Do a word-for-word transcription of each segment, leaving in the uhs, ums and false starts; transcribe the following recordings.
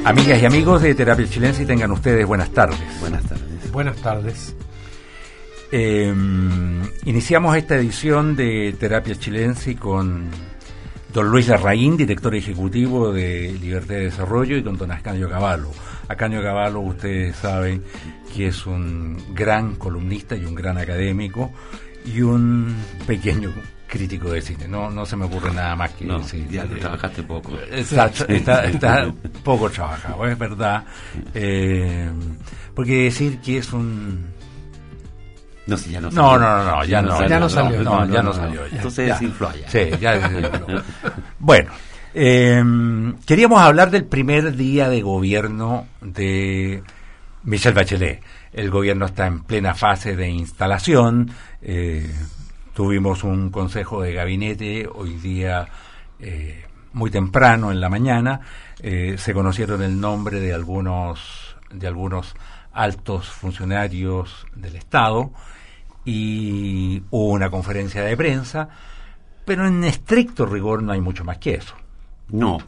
Amigas y amigos de Terapia Chilense, y tengan ustedes buenas tardes. Buenas tardes. Buenas tardes. Eh, iniciamos esta edición de Terapia Chilense con don Luis Larraín, director ejecutivo de Libertad de Desarrollo, y con don Ascanio Cavallo. Ascanio Cavallo, ustedes saben que es un gran columnista y un gran académico y un pequeño crítico de cine. No no se me ocurre nada más que no, decir. Ya eh, trabajaste poco. Está, está, está poco trabajado, es verdad. Eh, porque decir que es un... No, si ya no salió. No, no, no, no, ya no, ya no salió. No, no, ya no salió. Ya, Entonces ya. desinfló ya. Sí, ya desinfló. Bueno, eh, queríamos hablar del primer día de gobierno de Michelle Bachelet. El gobierno está en plena fase de instalación. Eh, tuvimos un consejo de gabinete hoy día eh, muy temprano en la mañana. Eh, se conocieron el nombre de algunos de algunos altos funcionarios del Estado y hubo una conferencia de prensa, pero en estricto rigor no hay mucho más que eso. No.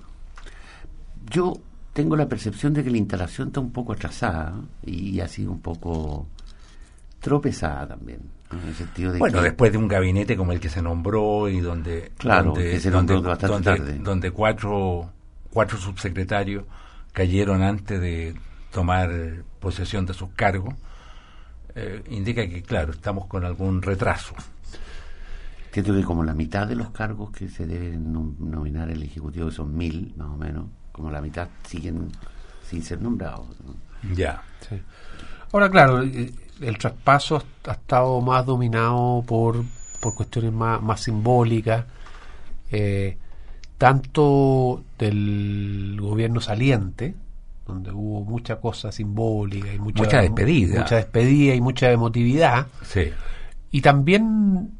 Yo tengo la percepción de que la instalación está un poco atrasada y ha sido un poco tropezada también, en el sentido de bueno, que, después de un gabinete como el que se nombró y donde claro, donde, que se nombró donde, bastante donde, tarde. donde cuatro cuatro subsecretarios cayeron antes de tomar posesión de sus cargos, eh, indica que, claro, estamos con algún retraso. Entiendo que como la mitad de los cargos que se deben nominar el Ejecutivo, que son mil, más o menos, como la mitad siguen sin ser nombrados, ¿no? Ya. Sí. Ahora, claro, el, el traspaso ha estado más dominado por, por cuestiones más, más simbólicas, eh, tanto del gobierno saliente, donde hubo mucha cosa simbólica y mucha, mucha despedida. Mucha despedida y mucha emotividad. Sí. Y también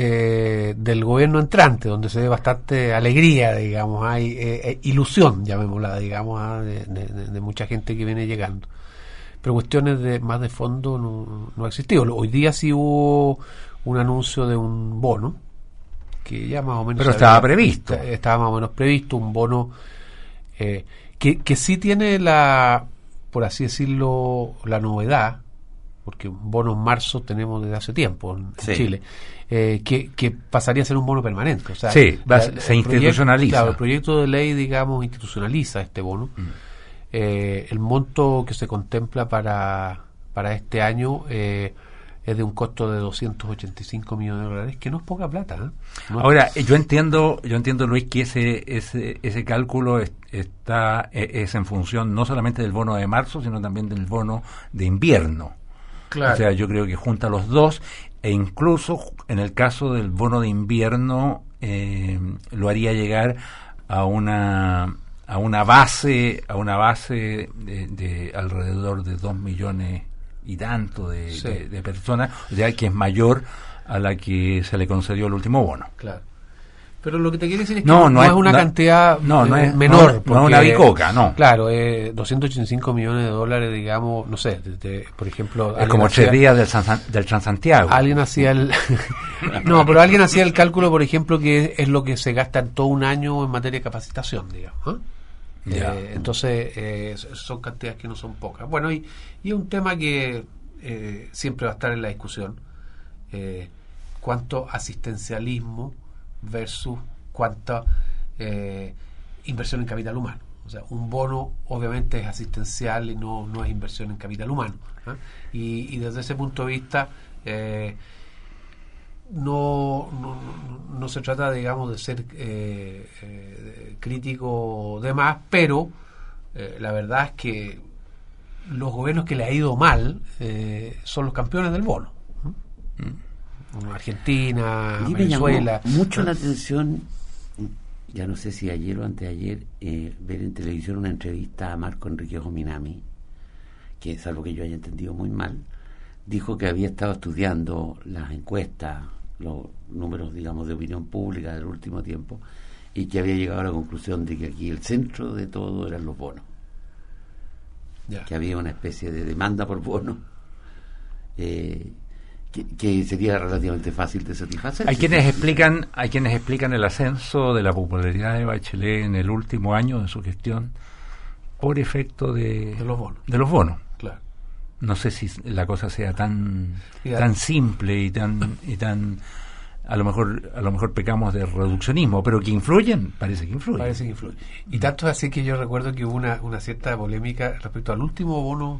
eh, del gobierno entrante, donde se ve bastante alegría, digamos, hay eh, eh, ilusión, llamémosla, digamos, ah, de, de, de mucha gente que viene llegando. Pero cuestiones de más de fondo no, no ha existido. Hoy día sí hubo un anuncio de un bono, que ya más o menos... Pero estaba previsto. Estaba más o menos previsto, un bono... Eh, Que, que sí tiene la, por así decirlo, la novedad, porque un bono en marzo tenemos desde hace tiempo en, sí. en Chile, eh, que, que pasaría a ser un bono permanente. O sea, sí, va, la, se institucionaliza. Proyecto, claro, el proyecto de ley, digamos, institucionaliza este bono. Mm. Eh, el monto que se contempla para, para este año eh, es de un costo de doscientos ochenta y cinco millones de dólares, que no es poca plata, ¿eh? No Ahora, es... yo entiendo, yo entiendo, Luis, que ese ese ese cálculo es, está es en función no solamente del bono de marzo, sino también del bono de invierno. Claro. O sea, yo creo que junta los dos, e incluso en el caso del bono de invierno eh, lo haría llegar a una a una base a una base de, de alrededor de dos millones y tanto de, sí. de, de personas, o sea, que es mayor a la que se le concedió el último bono. Claro. Pero lo que te quiero decir es que no, no, no, no es una no, cantidad no, no eh, es, menor. No, no es una bicoca, no. Claro, eh, doscientos ochenta y cinco millones de dólares, digamos, no sé, de, de, por ejemplo... Es como tres días del, San, del Transantiago. Alguien hacía el... no, pero alguien hacía el cálculo, por ejemplo, que es lo que se gasta en todo un año en materia de capacitación, digamos. ¿eh? Eh, entonces, eh, son cantidades que no son pocas. Bueno, y, y es un tema que eh, siempre va a estar en la discusión. Eh, cuánto asistencialismo versus cuánta eh, inversión en capital humano. O sea, un bono obviamente es asistencial y no, no es inversión en capital humano, ¿eh? y, y desde ese punto de vista eh, no, no, no se trata, digamos, de ser eh, eh, crítico de más, pero eh, la verdad es que los gobiernos que le ha ido mal eh, son los campeones del bono. ¿Mm? Argentina, y Venezuela. Me llamó mucho la atención, ya no sé si ayer o anteayer, eh, ver en televisión una entrevista a Marco Enrique Jominami, que salvo que yo haya entendido muy mal, dijo que había estado estudiando las encuestas, los números, digamos, de opinión pública del último tiempo, y que había llegado a la conclusión de que aquí el centro de todo eran los bonos. Ya. Que había una especie de demanda por bonos eh, que, que sería relativamente fácil de satisfacer. Hay quienes explican, hay quienes explican el ascenso de la popularidad de Bachelet en el último año de su gestión por efecto de, de los bonos. De los bonos. Claro. No sé si la cosa sea tan Mira, tan simple y tan y tan a lo mejor a lo mejor pecamos de reduccionismo, pero que influyen, parece que influyen. Parece que influye. Y tanto es así que yo recuerdo que hubo una, una cierta polémica respecto al último bono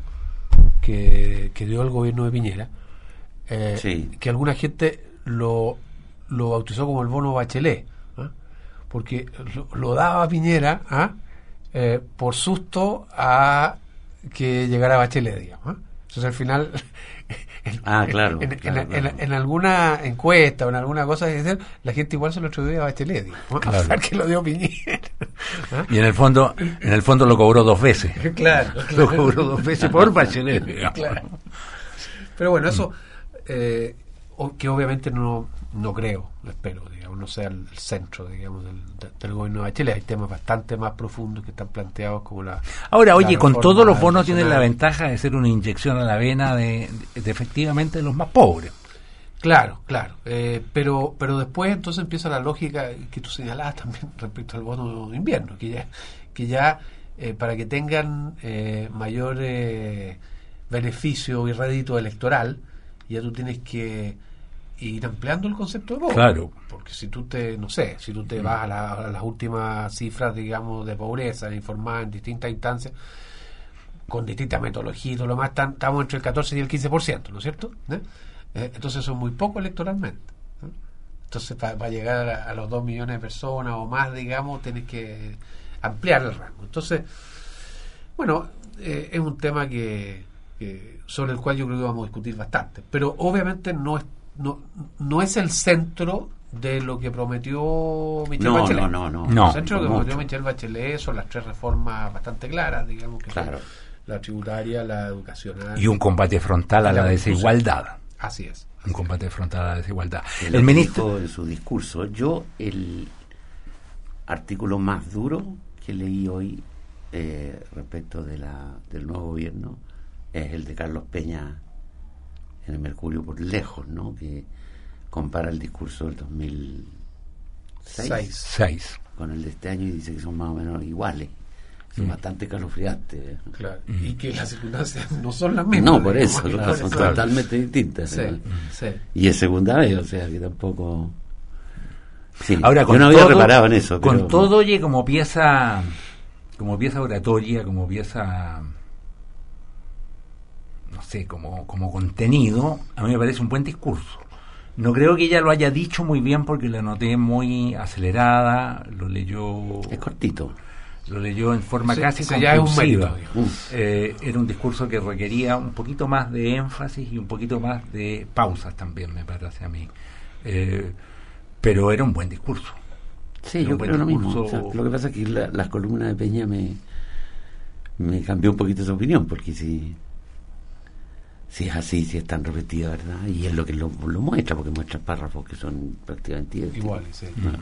que, que dio el gobierno de Piñera, eh, Sí. que alguna gente lo, lo bautizó como el bono Bachelet, ¿ah? Porque lo, lo daba Piñera ¿ah? eh, por susto a que llegara Bachelet, digamos. ¿ah? Entonces al final en, Ah, claro, en, en- claro, en- claro. en- en alguna encuesta o en alguna cosa que decir, la gente igual se lo atribuye a Bachelet, digamos, ¿ah? Claro. A pesar que lo dio Piñera. ¿ah? Y en el fondo en el fondo lo cobró dos veces. Claro, Lo cobró dos veces por Bachelet, digamos. Claro. Pero bueno, eso eh, o- que obviamente no no creo, lo espero, digamos, no sea el, el centro, digamos, del, de- del gobierno de Bachelet. Hay temas bastante más profundos que están planteados como la... Ahora, la oye, con reforma todos los bonos tienen la nacional. ventaja de ser una inyección a la vena de, de- de efectivamente de los más pobres. Claro, claro. Eh, pero pero después entonces empieza la lógica que tú señalabas también respecto al bono de invierno, que ya, que ya eh, para que tengan eh, mayor eh, beneficio y rédito electoral, ya tú tienes que ir ampliando el concepto de bono. Claro. Porque si tú te, no sé, si tú te vas a, la- a las últimas cifras, digamos, de pobreza informadas en distintas instancias, con distintas metodologías y todo lo más, tan- estamos entre el catorce y el quince por ciento, ¿no es cierto? ¿Eh? Eh, entonces eso es muy poco electoralmente. ¿no? Entonces para llegar a, a los dos millones de personas o más, digamos, tienes que ampliar el rango. Entonces, bueno, eh, es un tema que, que sobre el cual yo creo que vamos a discutir bastante. Pero obviamente no es, no, no es el centro de lo que prometió Michelle No, Bachelet. no, no, no. No. El centro de lo que mucho. prometió Michelle Bachelet son las tres reformas bastante claras, digamos, que Claro. son la tributaria, la educacional. Y un combate frontal a la desigualdad. Así es. Un combate frontal a la desigualdad. Que El lo ministro... dijo en su discurso. Yo, el artículo más duro que leí hoy eh, respecto de la, del nuevo gobierno es el de Carlos Peña en el Mercurio, por lejos, ¿no? Que compara el discurso del dos mil seis Seis. Seis. con el de este año y dice que son más o menos iguales. Son Mm. bastante calofriantes. Claro. Y que las circunstancias no son las mismas. No, por digamos, eso, claro, son claro. totalmente distintas. Sí, ¿no? sí. Y es segunda vez, o sea que tampoco... Sí, Ahora, yo con no había todo, reparado en eso. con pero- todo, oye, como pieza, como pieza oratoria, como pieza, no sé, como, como contenido, a mí me parece un buen discurso. No creo que ella lo haya dicho muy bien porque la noté muy acelerada, lo leyó, Es cortito. lo leyó en forma Sí, casi ese ya es un compulsiva. mérito, digamos. Mm. Eh, era un discurso que requería un poquito más de énfasis y un poquito más de pausas también, me parece a mí. Eh, pero era un buen discurso. Sí, Era yo un buen creo lo mismo. discurso. O sea, lo que pasa es que la- las columnas de Peña me, me cambió un poquito esa opinión, porque si, si es así, si es tan repetida, ¿verdad? Y es lo que lo, lo muestra, porque muestra párrafos que son prácticamente idénticos. Iguales, sí. Ah.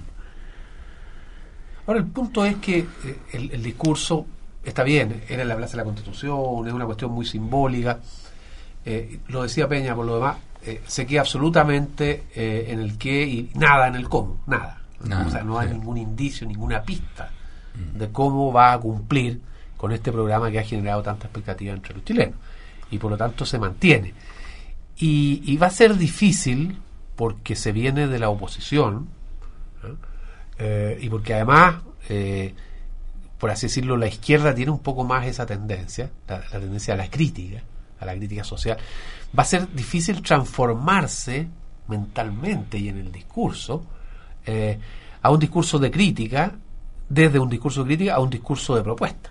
Ahora, el punto es que eh, el, el discurso está bien, era en la Plaza de la Constitución, es una cuestión muy simbólica. Eh, lo decía Peña, por lo demás, eh, se queda absolutamente eh, en el qué y nada en el cómo, nada. Nada, o sea, no hay sí. ningún indicio, ninguna pista de cómo va a cumplir con este programa que ha generado tanta expectativa entre los chilenos. Y por lo tanto se mantiene. Y, y va a ser difícil porque se viene de la oposición, ¿eh? Eh, y porque además, eh, por así decirlo, la izquierda tiene un poco más esa tendencia, la, la tendencia a la crítica, a la crítica social. Va a ser difícil transformarse mentalmente y en el discurso eh, a un discurso de crítica, desde un discurso de crítica a un discurso de propuesta.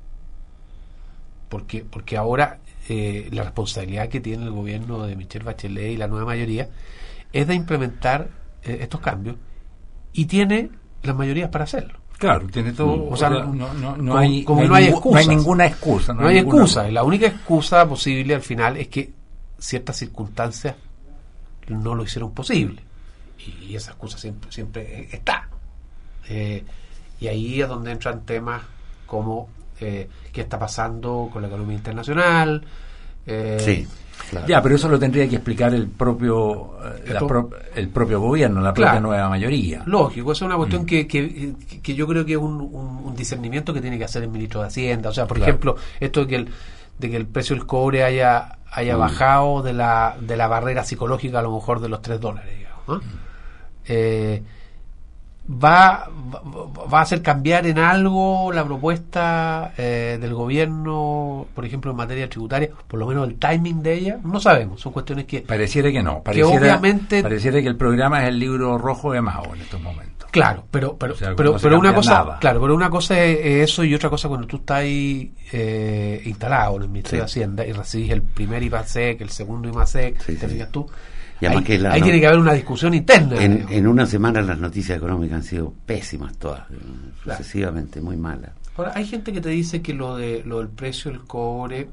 Porque, porque ahora eh, la responsabilidad que tiene el gobierno de Michelle Bachelet y la nueva mayoría es de implementar eh, estos cambios y tiene las mayorías para hacerlo. Claro, tiene todo. O sea, no, no, no, como- hay, como no, no hay ningú- no hay excusas. ninguna excusa. No hay ninguna- excusa. La única excusa posible al final es que ciertas circunstancias no lo hicieron posible. Y esa excusa siempre, siempre está. Eh, y ahí es donde entran temas como eh, qué está pasando con la economía internacional, Eh, sí. Claro. Ya, pero eso lo tendría que explicar el propio eh, la pro, el propio gobierno, la propia claro. nueva mayoría. Lógico, esa es una cuestión mm. que, que, que yo creo que es un, un, un discernimiento que tiene que hacer el ministro de Hacienda. O sea, por claro. ejemplo, esto de que el, de que el precio del cobre haya haya mm. bajado de la de la barrera psicológica a lo mejor de los tres dólares, digamos, ¿no? mm. eh, Va, va, va a hacer cambiar en algo la propuesta eh, del gobierno, por ejemplo, en materia tributaria, por lo menos el timing de ella, no sabemos, son cuestiones que... Pareciera que no, pareciera que, obviamente, pareciera que el programa es el libro rojo de Mao en estos momentos. Claro, pero pero o sea, pero, no pero una cosa, nada. Claro, pero una cosa es eso y otra cosa cuando tú estás ahí eh, instalado en el Ministerio sí. de Hacienda y recibís el primer IMASEC, el segundo IMASEC, sí, te sí. fijas tú. Ahí, que la, ahí no, tiene que haber una discusión interna. En, en una semana las noticias económicas han sido pésimas todas, claro. sucesivamente, muy malas. Ahora, hay gente que te dice que lo de lo del precio del cobre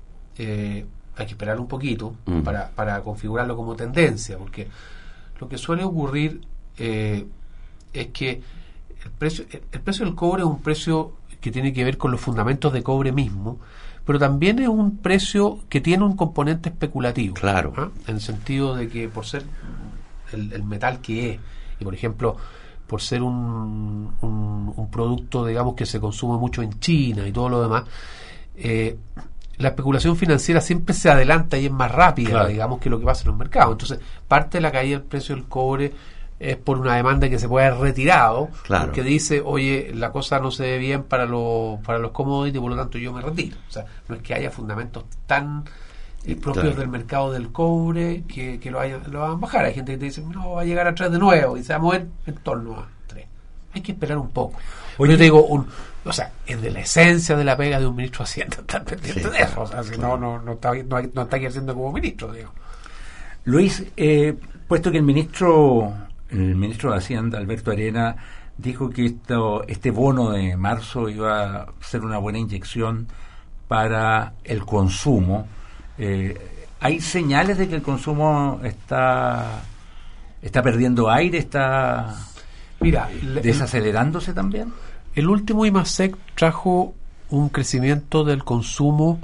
eh, hay que esperar un poquito mm. para, para configurarlo como tendencia, porque lo que suele ocurrir eh, es que el precio, el, el precio del cobre es un precio que tiene que ver con los fundamentos de cobre mismo, pero también es un precio que tiene un componente especulativo. Claro. ¿eh? En el sentido de que por ser el, el metal que es, y por ejemplo, por ser un, un, un producto, digamos, que se consume mucho en China y todo lo demás, eh, la especulación financiera siempre se adelanta y es más rápida, claro. digamos, que lo que pasa en los mercados. Entonces, parte de la caída del precio del cobre es por una demanda que se puede haber retirado, claro. que dice, oye, la cosa no se ve bien para los para los commodities, por lo tanto yo me retiro. O sea, no es que haya fundamentos tan eh, propios claro. del mercado del cobre que, que lo, haya, lo hagan bajar. Hay gente que te dice, no, va a llegar a tres de nuevo y se va a mover en torno a tres. Hay que esperar un poco. Oye, yo te digo, un, o sea, es de la esencia de la pega de un ministro de Hacienda estar pendiente sí, de eso. O sea, si claro. no, no, no, está, no, no está ejerciendo como ministro, digo. Luis, eh, puesto que el ministro... El ministro de Hacienda, Alberto Arena, dijo que esto, este bono de marzo iba a ser una buena inyección para el consumo. Eh, ¿Hay señales de que el consumo está está perdiendo aire, está Mira, desacelerándose el, también? El último IMASEC trajo un crecimiento del consumo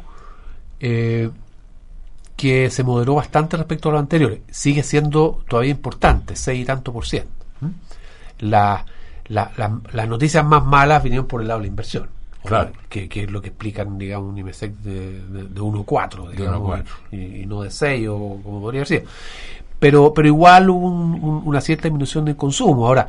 eh, que se moderó bastante respecto a los anteriores. Sigue siendo todavía importante, seis y tanto por ciento. La, la, la, las noticias más malas vinieron por el lado de la inversión, claro. que, que es lo que explican, digamos, un IMASEC de, de, de uno coma cuatro y, y no de seis o como podría ser. Pero, pero igual hubo un, un, una cierta disminución del consumo. Ahora,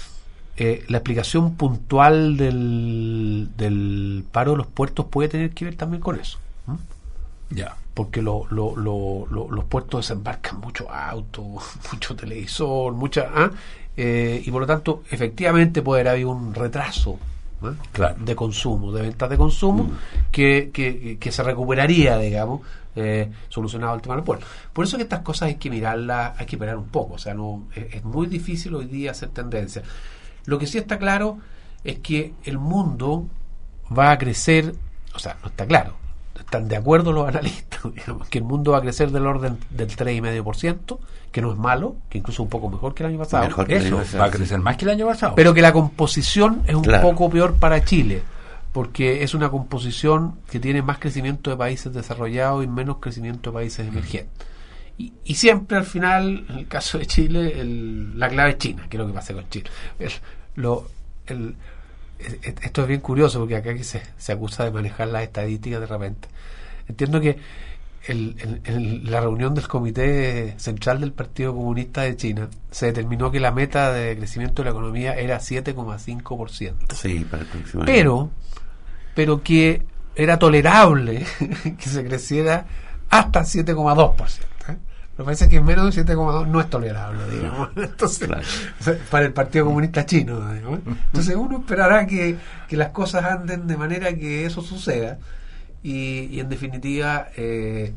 eh, la explicación puntual del, del paro de los puertos puede tener que ver también con eso. Ya. Yeah. Porque lo, lo, lo, lo, los puertos desembarcan mucho auto, mucho televisor, mucha ¿ah? eh, y por lo tanto efectivamente puede haber un retraso ¿eh? claro. de consumo, de ventas de consumo mm. que, que, que se recuperaría, digamos, eh, solucionado el tema del puerto. Por eso que estas cosas hay que mirarlas, hay que esperar un poco, o sea, no es, es muy difícil hoy día hacer tendencia. Lo que sí está claro es que el mundo va a crecer, o sea, no está claro, están de acuerdo los analistas, digamos, que el mundo va a crecer del orden del tres coma cinco por ciento, que no es malo, que incluso un poco mejor que el año pasado. Mejor que Eso, el año pasado, va a crecer sí. más que el año pasado. Pero que la composición es un claro. poco peor para Chile, porque es una composición que tiene más crecimiento de países desarrollados y menos crecimiento de países emergentes. Y, y siempre al final, en el caso de Chile, el, la clave es China, que es lo que pasa con Chile. El, lo, el, esto es bien curioso porque acá que se, se acusa de manejar las estadísticas de repente. Entiendo que el, el, el, la reunión del Comité Central del Partido Comunista de China se determinó que la meta de crecimiento de la economía era siete coma cinco por ciento. Sí, para el próximo año. Pero, pero que era tolerable que se creciera hasta siete coma dos por ciento. ¿eh? Lo que pasa es que menos de siete coma dos no es tolerable, digamos. Entonces, claro. para el Partido Comunista Chino, digamos. Entonces uno esperará que, que las cosas anden de manera que eso suceda y, y en definitiva eh,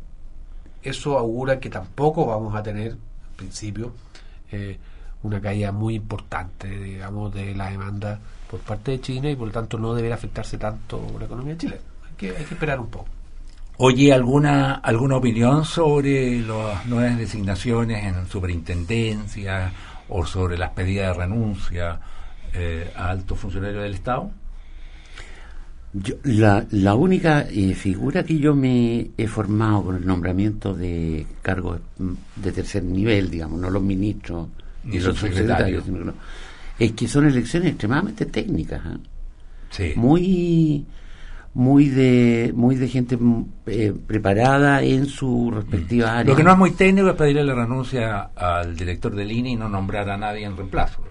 eso augura que tampoco vamos a tener, en principio, eh, una caída muy importante, digamos, de la demanda por parte de China y por lo tanto no deberá afectarse tanto la economía chilena. Hay que, hay que esperar un poco. Oye, ¿alguna alguna opinión sobre las nuevas designaciones en superintendencia o sobre las pedidas de renuncia eh, a altos funcionarios del Estado? Yo, la, la única eh, figura que yo me he formado con el nombramiento de cargos de tercer nivel, digamos, no los ministros ni ni los subsecretarios, sino que no, es que son elecciones extremadamente técnicas, ¿eh? Sí. muy muy de muy de gente eh, preparada en su respectiva área. Lo que no es muy técnico es pedirle la renuncia al director del I N E y no nombrar a nadie en reemplazo.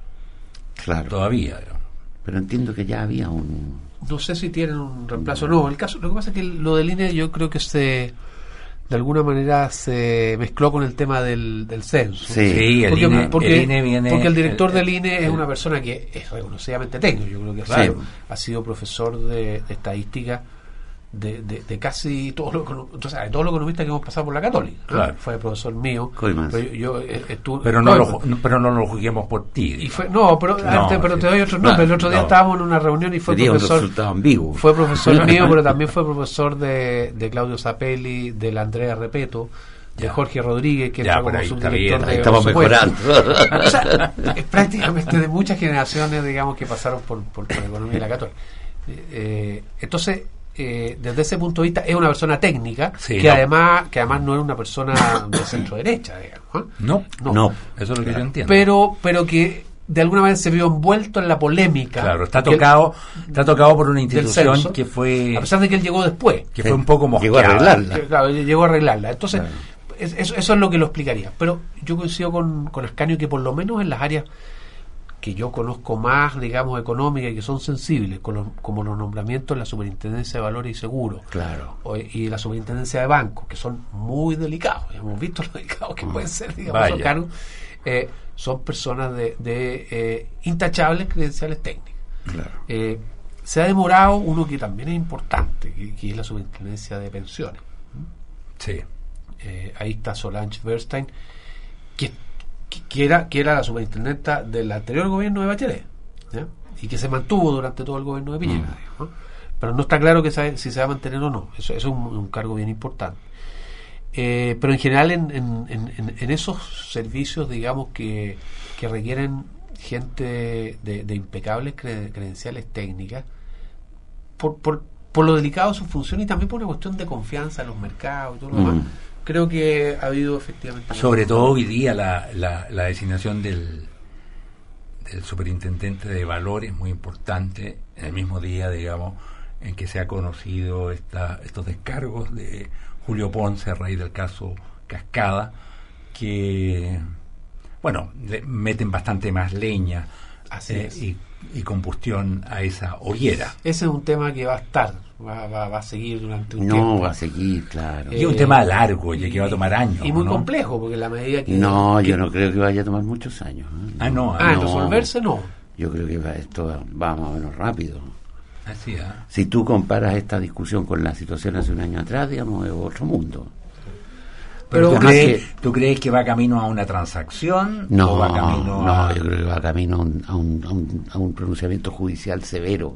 Claro. Todavía. ¿No? Pero entiendo que ya había un... No sé si tienen un reemplazo o no. El caso, lo que pasa es que lo del I N E yo creo que se de alguna manera se mezcló con el tema del, del censo. Sí, sí el, porque, I N E, porque, el I N E viene... porque el director el, del I N E el, es una persona que es reconocidamente técnico. Yo creo que claro. sí, ha sido profesor de, de estadística de, de, de casi todos los o sea, de todos los economistas que hemos pasado por la Católica. Claro. Fue profesor mío. Pero yo, yo estuve, pero, no lo, no, pero no lo juzguemos por ti. Y fue, no, pero, no, antes, pero sí. te doy otro nombre. No, el otro día no. estábamos en una reunión y fue Sería profesor. un resultado ambiguo. Fue profesor mío, pero también fue profesor de, de Claudio Zapelli, de la Andrea Repeto, de ya. Jorge Rodríguez, que ya, fue como subdirector de. Estamos mejorando. O sea, es prácticamente de muchas generaciones, digamos, que pasaron por, por, por la economía de la Católica. Eh, entonces. Eh, desde ese punto de vista es una persona técnica sí, que no. además que además no es una persona de centro derecha, digamos, ¿eh? no, no, no, eso es lo que yo entiendo. Pero, pero que de alguna manera se vio envuelto en la polémica. Claro, está tocado, él, está tocado por una institución censo, que fue, a pesar de que él llegó después, que fue un poco llegó a mosqueada. arreglarla. que, claro, llegó a arreglarla. Entonces, claro. es, eso, eso es lo que lo explicaría. Pero yo coincido con, con Ascanio que por lo menos en las áreas que yo conozco más, digamos, económicas y que son sensibles, con los, como los nombramientos en la Superintendencia de Valores y Seguros, Claro. o, y la Superintendencia de Bancos, que son muy delicados, hemos visto lo delicados que pueden ser, digamos, Vaya. esos cargos, eh, son personas de, de eh, intachables credenciales técnicas. Claro. Eh, se ha demorado uno que también es importante, que, que es la Superintendencia de Pensiones. Sí. Eh, ahí está Solange Bernstein, que que era, que era la superintendenta del anterior gobierno de Bachelet, ¿ya? Y que se mantuvo durante todo el gobierno de Piñera, mm. ¿no? Pero no está claro que sabe, si se va a mantener o no. Eso, eso es un, un cargo bien importante. Eh, pero en general en, en, en, en esos servicios, digamos, que, que requieren gente de, de impecables cre- credenciales técnicas, por, por, por lo delicado de su función y también por una cuestión de confianza en los mercados y todo lo Mm. demás, creo que ha habido efectivamente... Sobre todo hoy día la, la, la designación del, del superintendente de valores muy importante, en el mismo día, digamos, en que se ha conocido esta, estos descargos de Julio Ponce a raíz del caso Cascada, que, bueno, le meten bastante más leña Así eh, es. y, y combustión a esa hoguera. Ese es un tema que va a estar, va, va, va a seguir durante un No, tiempo. va a seguir, claro. Y es un Eh, tema largo, y que va a tomar años. Y muy ¿no? complejo, porque la medida que... No, que- yo no creo que vaya a tomar muchos años. ¿eh? Ah, no, Ah, en no. resolverse no. Yo creo que va, esto va más o menos rápido. Así, ¿ah? Si tú comparas esta discusión con la situación hace un año atrás, digamos, es otro mundo. Pero ¿tú, Además crees, que- ¿tú crees que va camino a una transacción? No, ¿O va camino no, a... yo creo que va camino a un, a un, a un, a un pronunciamiento judicial severo.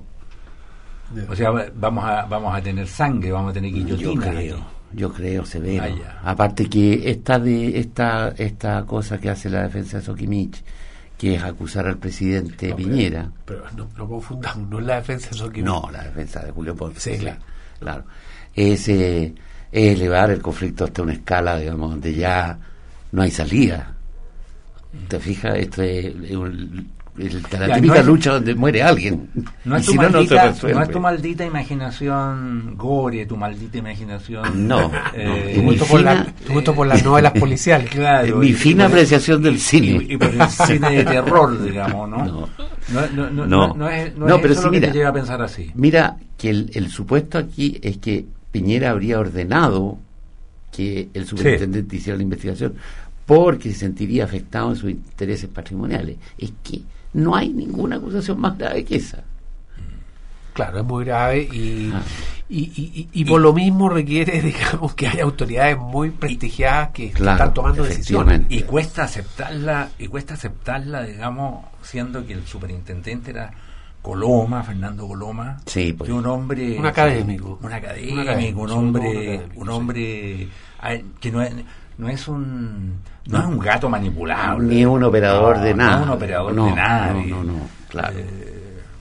O sea, vamos a, vamos a tener sangre, vamos a tener Yo guillotina. creo, yo creo severo. Vaya. Aparte que esta de esta esta cosa que hace la defensa de Sokimich, que es acusar al presidente No, pero- Piñera. Pero no, no confundamos, no es la defensa de Soquimich. No, la defensa de Julio Ponce. Sí, claro. claro. Es, eh, es elevar el conflicto hasta una escala, digamos, donde ya no hay salida. ¿Te fijas? Esto es, es un- el- la Ya, típica no es- lucha donde muere alguien. No Y es, tu si no, no se maldita, resuelve. no es tu maldita imaginación gore, tu maldita imaginación... No, eh, no. Tu En mi gusto, por la, fina- tu gusto por las novelas policiales. Claro, En mi y- fina y por- apreciación del cine. Y, y por el cine de terror, digamos, ¿no? No. No, no, no, No. no, no es, no No, es pero eso sí, lo que mira. te lleva a pensar así. Mira que el, el supuesto aquí es que Piñera habría ordenado que el superintendente hiciera la investigación porque se sentiría afectado en sus intereses patrimoniales. Es que no hay ninguna acusación más grave que esa. Claro, es muy grave y, Ah. y, y, y, y por lo mismo requiere, digamos, que hay autoridades muy prestigiadas que, que Claro, están tomando decisiones. efectivamente. Y cuesta aceptarla, y cuesta aceptarla, digamos, siendo que el superintendente era Coloma, Fernando Coloma, Sí, pues. que un hombre... Un académico. Un académico, Un académico, un sobre hombre, todo un académico, un sí. hombre ay, que no es, no es un no es un gato manipulable. Ni un operador No, de nada. No un operador No, de nada. No, no, no, claro. Eh,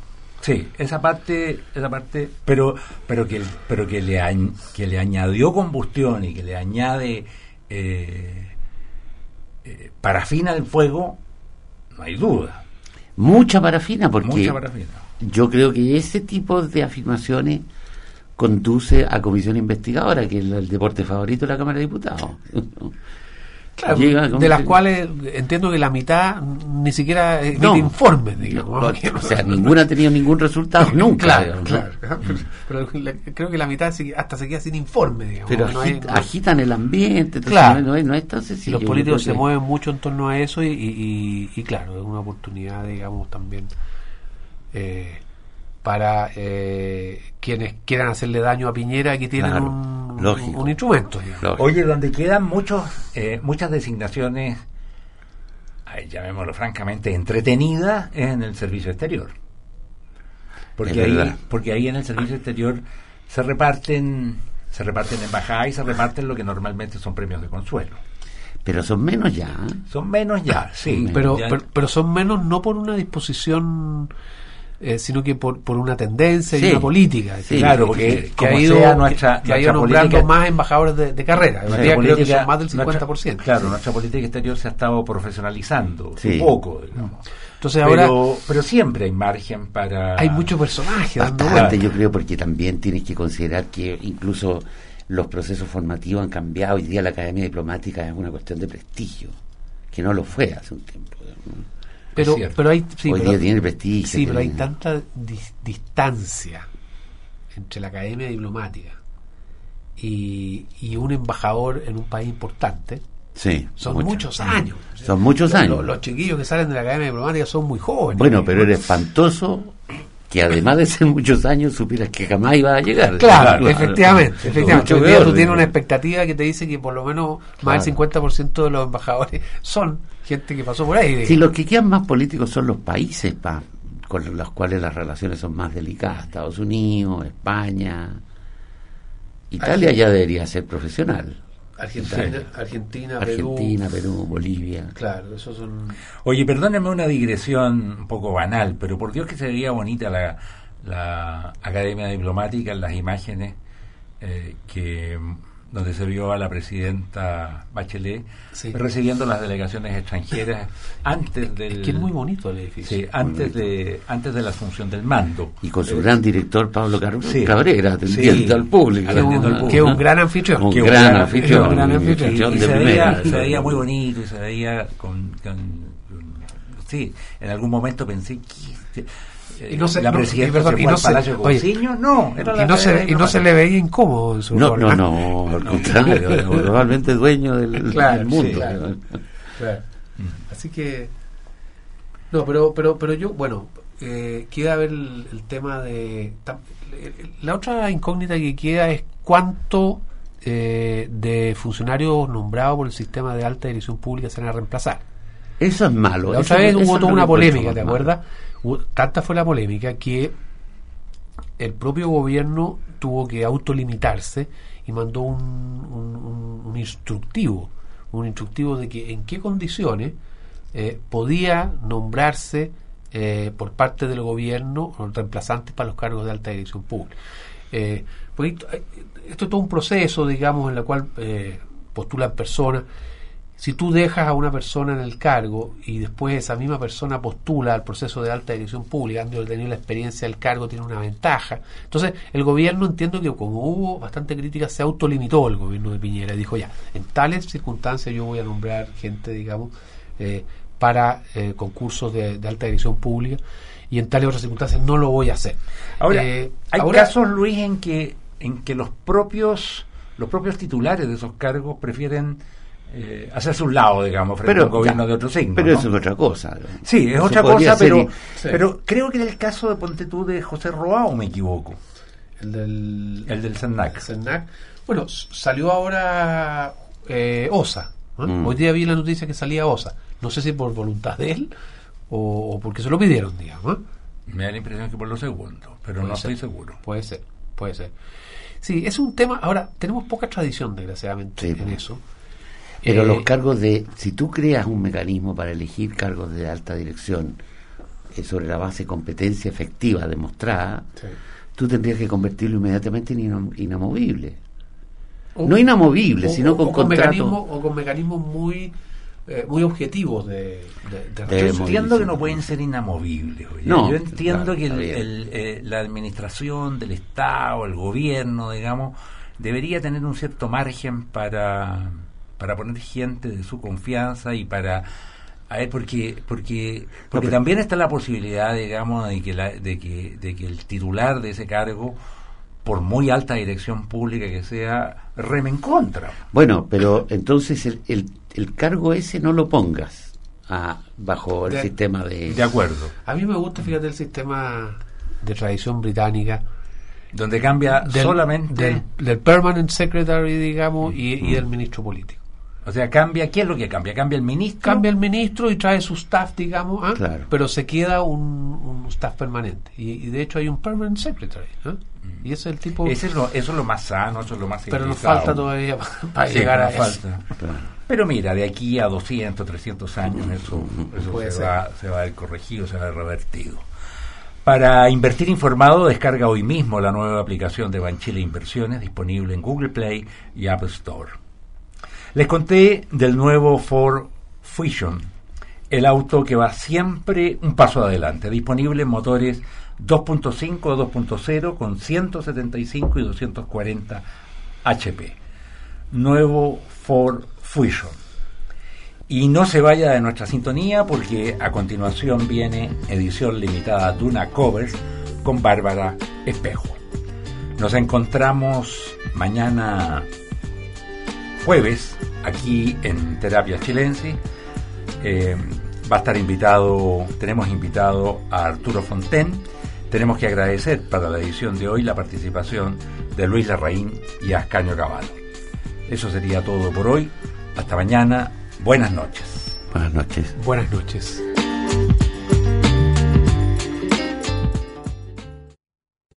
Sí, esa parte, esa parte, pero, pero que, pero que le, añ, que le añadió combustión y que le añade eh, eh, parafina al fuego, no hay duda. Mucha parafina, porque Mucha parafina. Yo creo que ese tipo de afirmaciones conduce a comisión investigadora, que es el deporte favorito de la Cámara de Diputados. Claro, de las cuales entiendo que la mitad ni siquiera emite no, informes, digamos. No, no, o sea, ninguna ha tenido ningún resultado nunca. Claro, digamos, claro. ¿no? Pero, pero la, creo que la mitad hasta se queda sin informe, digamos. Pero no agita, hay, no, agitan el ambiente, claro. no, es, no es tan sencillo. Los políticos se mueven mucho en torno a eso y, y, y, y claro, es una oportunidad, digamos, también eh, para eh, quienes quieran hacerle daño a Piñera, que tienen claro, un, un, un instrumento. Oye, donde quedan muchos eh, muchas designaciones, ay, llamémoslo francamente, entretenidas, es en el servicio exterior. Porque ahí, porque ahí en el servicio exterior se reparten, se reparten embajadas y se reparten lo que normalmente son premios de consuelo. Pero son menos ya. ¿eh? Son menos ya, sí. Pero, ya. pero, pero son menos no por una disposición... Eh, sino que por, por una tendencia sí, y una política. Sí, claro, porque que, como que ha ido, sea nuestra, que, que ha ido nombrando política, más embajadores de, de carrera. Sí, creo política, que son más del cincuenta por ciento. Nuestra, claro, sí. Nuestra política exterior se ha estado profesionalizando sí. un poco, digamos. Entonces pero, ahora, pero siempre hay margen para... Hay muchos personajes. Bastante, yo creo, porque también tienes que considerar que incluso los procesos formativos han cambiado. Hoy día la academia diplomática es una cuestión de prestigio, que no lo fue hace un tiempo, ¿no? Pero, pero hay sí, hoy pero, día tiene prestigio. Sí, pero hay tanta dis, distancia entre la academia diplomática y, y un embajador en un país importante. Sí, son mucho. muchos años. Son muchos los, años. Los, los chiquillos que salen de la academia diplomática son muy jóvenes. Bueno, pero era espantoso que además de ser muchos años supieras que jamás iba a llegar. Claro, claro efectivamente. Claro. efectivamente. Hoy día tú tienes una ¿no? expectativa que te dice que por lo menos más claro. del cincuenta por ciento de los embajadores son gente que pasó por ahí. Sí, los que quedan más políticos son los países pa, con los cuales las relaciones son más delicadas. Estados Unidos, España. Italia ya debería ser profesional. Argentina, Argentina, Perú. Argentina, Perú, Bolivia. Claro, esos son... Oye, perdónenme una digresión un poco banal, pero por Dios que se veía bonita la, la Academia Diplomática en las imágenes eh, que donde se vio a la presidenta Bachelet sí. recibiendo las delegaciones extranjeras antes del... Es que es muy bonito el edificio. Sí, antes de antes de la asunción del mando. Y con su eh, gran director Pablo Car- sí. Cabrera, atendiendo sí. al público. Que un, que un gran anfitrión. Un que gran, gran anfitrión. Un gran anfitrión. Y, y, y se, veía, se veía muy bonito y se veía con... con, con sí, en algún momento pensé que... Y no se, la presidenta no, se fue al Palacio Consiglio, no, era y, no se, y no se le veía incómodo en su no, rol, no, no, no, al contrario, normalmente dueño del, claro, del mundo. Sí, claro, claro. Así que no, pero pero pero yo, bueno, eh, queda ver el, el tema de la otra incógnita que queda es cuánto eh, de funcionarios nombrados por el sistema de alta dirección pública se van a reemplazar. Eso es malo. La otra vez hubo toda una polémica, ¿te acuerdas? Tanta fue la polémica que el propio gobierno tuvo que autolimitarse y mandó un, un, un, un instructivo, un instructivo de que en qué condiciones eh, podía nombrarse eh, por parte del gobierno reemplazantes para los cargos de alta dirección pública. Eh, pues esto es todo un proceso, digamos, en el cual eh, postulan personas. Si tú dejas a una persona en el cargo y después esa misma persona postula al proceso de alta dirección pública, antes de tener la experiencia del cargo, tiene una ventaja. Entonces, el gobierno, entiendo que como hubo bastante crítica, se autolimitó el gobierno de Piñera y dijo, ya, en tales circunstancias yo voy a nombrar gente, digamos, eh, para eh, concursos de, de alta dirección pública, y en tales otras circunstancias no lo voy a hacer. Ahora, eh, hay ahora, casos, Luis, en que en que los propios los propios titulares de esos cargos prefieren Eh, hacerse un lado, digamos, frente pero, a un gobierno ya, de otro signo. Pero ¿no? eso es otra cosa. Sí, es eso otra cosa, pero, y... sí. pero creo que en el caso de Ponte tú de José Roa, o me equivoco. El del... El del CENAC. CENAC. Bueno, salió ahora eh, OSA. ¿eh? Mm. Hoy día vi la noticia que salía OSA. No sé si por voluntad de él o, o porque se lo pidieron, digamos. ¿eh? Me da la impresión que por lo segundo, pero puede no ser, estoy seguro. Puede ser, puede ser. Sí, es un tema... Ahora, tenemos poca tradición, desgraciadamente, sí, en eso. Pero eh, los cargos de... Si tú creas un mecanismo para elegir cargos de alta dirección eh, sobre la base de competencia efectiva demostrada, Sí. tú tendrías que convertirlo inmediatamente en inam- inamovible. O- no inamovible, o- sino o con con contrato. mecanismos o con mecanismos muy eh, muy objetivos de, de, de De Yo movilización. entiendo que no pueden ser inamovibles. Oye. No, Yo entiendo claro, que el- está bien. el, eh, la administración del Estado, el gobierno, digamos, debería tener un cierto margen para, para poner gente de su confianza y para... A ver, porque porque porque pero- también está la posibilidad, digamos, de que, la, de que de que el titular de ese cargo, por muy alta dirección pública que sea, reme en contra. Bueno, pero entonces el, el, el cargo ese no lo pongas ah, bajo el De- sistema de... De acuerdo. A mí me gusta, fíjate, el sistema de tradición británica Donde cambia del, solamente... del, del permanent secretary, digamos, y, y del ministro político. O sea, cambia... ¿Qué es lo que cambia? ¿Cambia el ministro? Cambia el ministro y trae su staff, digamos, ¿ah? Claro. pero se queda un, un staff permanente. Y, y de hecho hay un permanent secretary. ¿ah? Y ese es el tipo... Ese es lo, eso es lo más sano, eso es lo más pero nos civilizado. falta todavía para Sí, llegar a nos eso. falta. Claro. Pero mira, de aquí a doscientos, trescientos años eso, eso Puede se, ser. va, se va a ver corregido, se va a ver revertido. Para invertir informado, descarga hoy mismo la nueva aplicación de Banchile Inversiones, disponible en Google Play y App Store. Les conté del nuevo Ford Fusion, el auto que va siempre un paso adelante, disponible en motores dos punto cinco o dos punto cero con ciento setenta y cinco y doscientos cuarenta H P. Nuevo Ford Fusion. Y no se vaya de nuestra sintonía porque a continuación viene edición limitada Duna Covers con Bárbara Espejo. Nos encontramos mañana jueves aquí en Terapia Chilensis. Eh, va a estar invitado, tenemos invitado a Arturo Fonten. Tenemos que agradecer para la edición de hoy la participación de Luis Larraín y Ascanio Cavallo. Eso sería todo por hoy. Hasta mañana. Buenas noches. Buenas noches. Buenas noches.